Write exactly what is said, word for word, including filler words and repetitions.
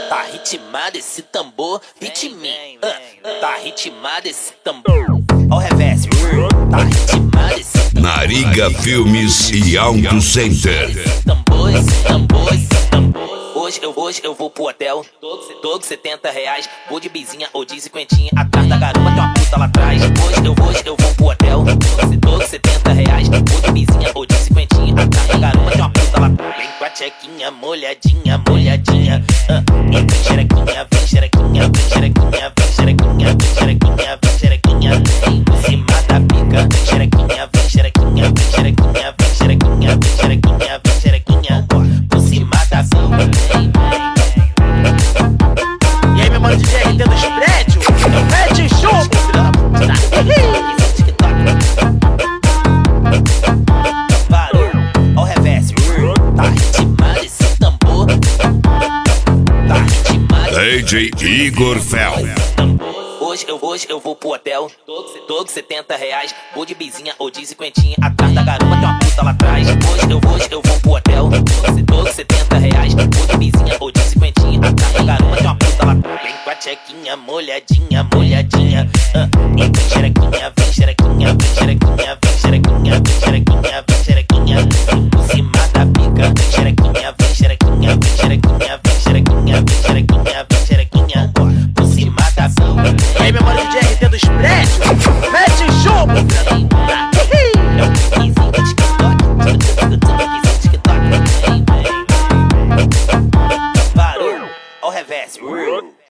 Tá ritmado esse tambor, ritme. Uh, tá ritmado esse tambor. Ao revés, tá ritmado esse tambor. Nariga Filmes e Auto Center. Esse tambor, esse tambor, esse tambor. Hoje eu, hoje eu vou pro hotel, todo setenta reais. Vou de bizinha ou de cinquentinha. Atrás da garuma tem uma puta lá atrás. Hoje eu, hoje eu vou pro hotel, todo setenta reais. Vou de bizinha ou de cinquentinha. Atrás da garuma tem uma puta lá atrás. Vem com a tchequinha molhadinha, molhadinha. Uh, e vem xerequinha, vem xerequinha, vem xerequinha, vem xerequinha, vem xerequinha, vem xerequinha. Em cima da pica, vem xerequinha, vem xerequinha, vem xerequinha, vem xerequinha, vem xerequinha, vem xerequinha. Por cima da pica. E aí, meu mano D J R T dos prédios, eu mete chumbo, filho da puta. Parou, ao revés, tá ritmado esse tambor. Tá ritmado. D J Igor Fel. Hoje eu, hoje eu vou pro hotel, todo setenta reais. Vou de bizinha ou de cinquentinha. Atrás da garuma tem uma puta lá atrás. Hoje eu, hoje eu vou pro hotel, todo setenta reais. Vou de bizinha ou de cinquentinha. Atrás da garuma tem uma puta lá atrás. Vem com a tchequinha molhadinha, molhadinha. Uh, e vem xerequinha, vem xerequinha, vem xerequinha, vem xerequinha, vem xerequinha, vem xerequinha. Por cima da pica, vem xerequinha, vem xerequinha, vem xerequinha, vem xerequinha, vem xerequinha, vem xerequinha. Por cima da pica. E aí, meu mano D J R T dos prédios,